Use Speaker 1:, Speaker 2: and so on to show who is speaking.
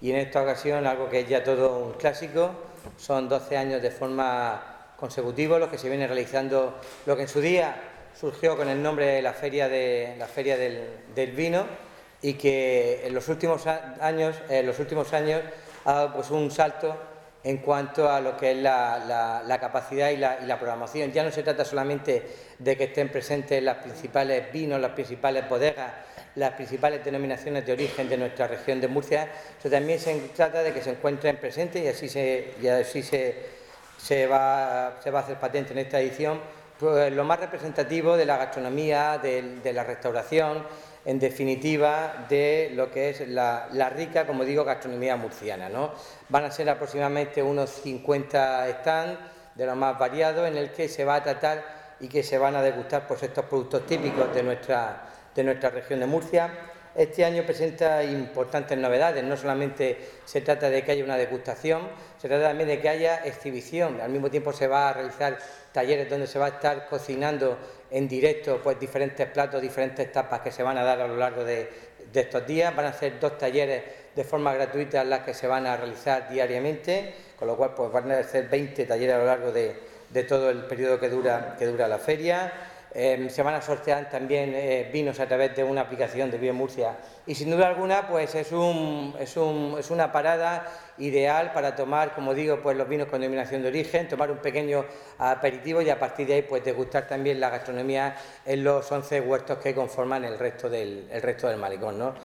Speaker 1: y en esta ocasión algo que es ya todo un clásico. Son 12 años de forma consecutiva los que se viene realizando lo que en su día surgió con el nombre de la Feria del Vino, y que en los últimos años ha dado pues un salto en cuanto a lo que es la capacidad y la programación. Ya no se trata solamente de que estén presentes los principales vinos, las principales bodegas, las principales denominaciones de origen de nuestra región de Murcia, sino también se trata de que se encuentren presentes, y así se va a hacer patente en esta edición, pues lo más representativo de la gastronomía, de la restauración, en definitiva, de lo que es la rica, como digo, gastronomía murciana, ¿no? Van a ser aproximadamente unos 50 stands de los más variados, en el que se va a tratar y que se van a degustar pues estos productos típicos de nuestra región de Murcia. Este año presenta importantes novedades. No solamente se trata de que haya una degustación, se trata también de que haya exhibición. Al mismo tiempo se va a realizar talleres donde se va a estar cocinando en directo pues diferentes platos, diferentes tapas que se van a dar a lo largo de estos días. Van a ser 2 talleres de forma gratuita las que se van a realizar diariamente, con lo cual pues van a ser 20 talleres a lo largo de todo el periodo que dura la feria. Se van a sortear también vinos a través de una aplicación de Vive Murcia, y sin duda alguna pues es una parada ideal para tomar, como digo, pues los vinos con denominación de origen, tomar un pequeño aperitivo y a partir de ahí pues degustar también la gastronomía en los 11 huertos que conforman el resto del malecón, ¿no?